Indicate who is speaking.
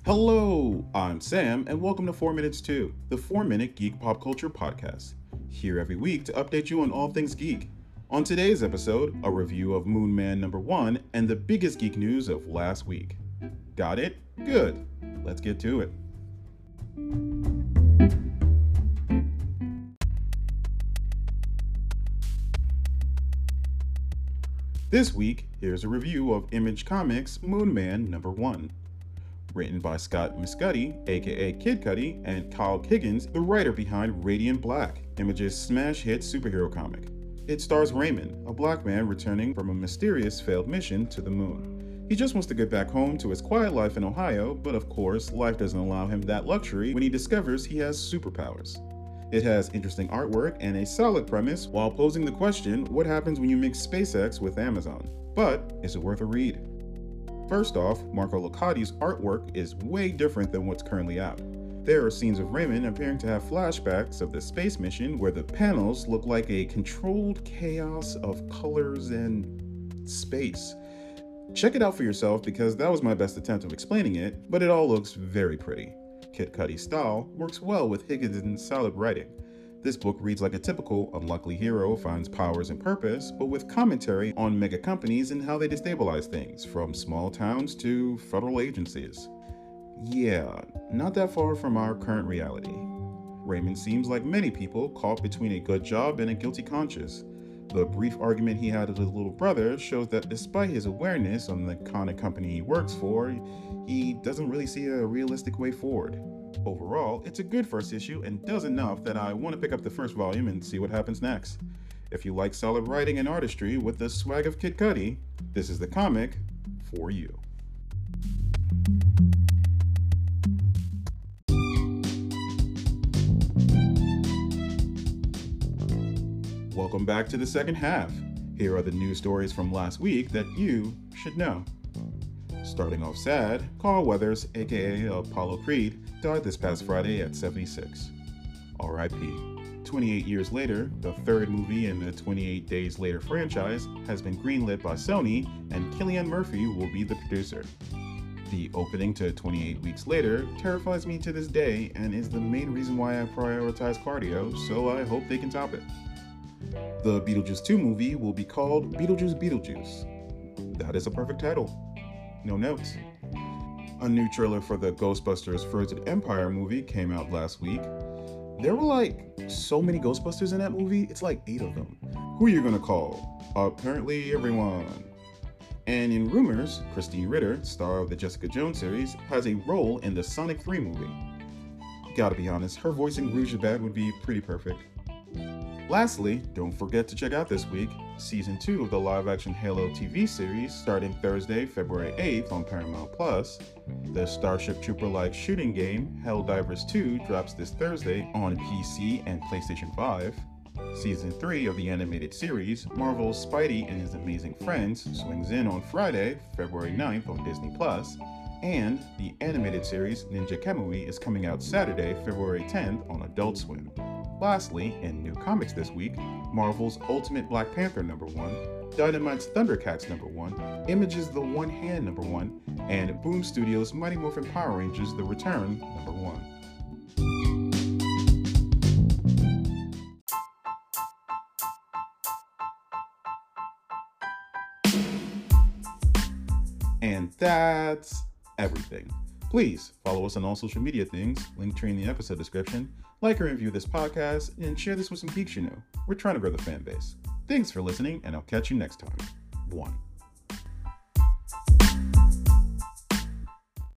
Speaker 1: Hello, I'm Sam, and welcome to 4 Minutes 2, the 4-minute geek pop culture podcast. Here every week to update you on all things geek. On today's episode, a review of Moon Man #1 and the biggest geek news of last week. Got it? Good. Let's get to it. This week, here's a review of Image Comics' Moon Man #1. Written by Scott Mescudi, aka Kid Cudi, and Kyle Higgins, the writer behind Radiant Black, Image's smash hit superhero comic. It stars Raymond, a black man returning from a mysterious failed mission to the moon. He just wants to get back home to his quiet life in Ohio, but of course, life doesn't allow him that luxury when he discovers he has superpowers. It has interesting artwork and a solid premise while posing the question, what happens when you mix SpaceX with Amazon? But is it worth a read? First off, Marco Loccati's artwork is way different than what's currently out. There are scenes of Raymond appearing to have flashbacks of the space mission where the panels look like a controlled chaos of colors and space. Check it out for yourself because that was my best attempt of explaining it, but it all looks very pretty. Kid Cudi's style works well with Higgins' solid writing. This book reads like a typical unlucky hero finds powers and purpose, but with commentary on mega companies and how they destabilize things, from small towns to federal agencies. Yeah, not that far from our current reality. Raymond seems like many people caught between a good job and a guilty conscience. The brief argument he had with his little brother shows that despite his awareness on the kind of company he works for, he doesn't really see a realistic way forward. Overall, it's a good first issue and does enough that I want to pick up the first volume and see what happens next. If you like solid writing and artistry with the swag of Kid Cudi, this is the comic for you. Welcome back to the second half. Here are the news stories from last week that you should know. Starting off sad, Carl Weathers, aka Apollo Creed, died this past Friday at 76. R.I.P. 28 years later, the third movie in the 28 Days Later franchise has been greenlit by Sony, and Cillian Murphy will be the producer. The opening to 28 Weeks Later terrifies me to this day and is the main reason why I prioritize cardio, so I hope they can top it. The Beetlejuice 2 movie will be called Beetlejuice. That is a perfect title. No notes. A new trailer for the Ghostbusters Frozen Empire movie came out last week. There were so many Ghostbusters in that movie, it's like 8 of them. Who are you gonna call? Apparently everyone. And in rumors, Christine Ritter, star of the Jessica Jones series, has a role in the Sonic 3 movie. Gotta be honest, her voice in Rouge the Bad would be pretty perfect. Lastly, don't forget to check out this week, Season 2 of the live-action Halo TV series starting Thursday, February 8th on Paramount+. The Starship Trooper-like shooting game, Helldivers 2, drops this Thursday on PC and PlayStation 5. Season 3 of the animated series, Marvel's Spidey and His Amazing Friends, swings in on Friday, February 9th on Disney+. And the animated series Ninja Kamui is coming out Saturday, February 10th on Adult Swim. Lastly, in new comics this week, Marvel's Ultimate Black Panther #1, Dynamite's Thundercats #1, Image's The One Hand #1, and Boom Studios' Mighty Morphin Power Rangers The Return #1. And that's everything. Please follow us on all social media things, link tree in the episode description, like or review this podcast, and share this with some geeks you know. We're trying to grow the fan base. Thanks for listening, and I'll catch you next time. 1.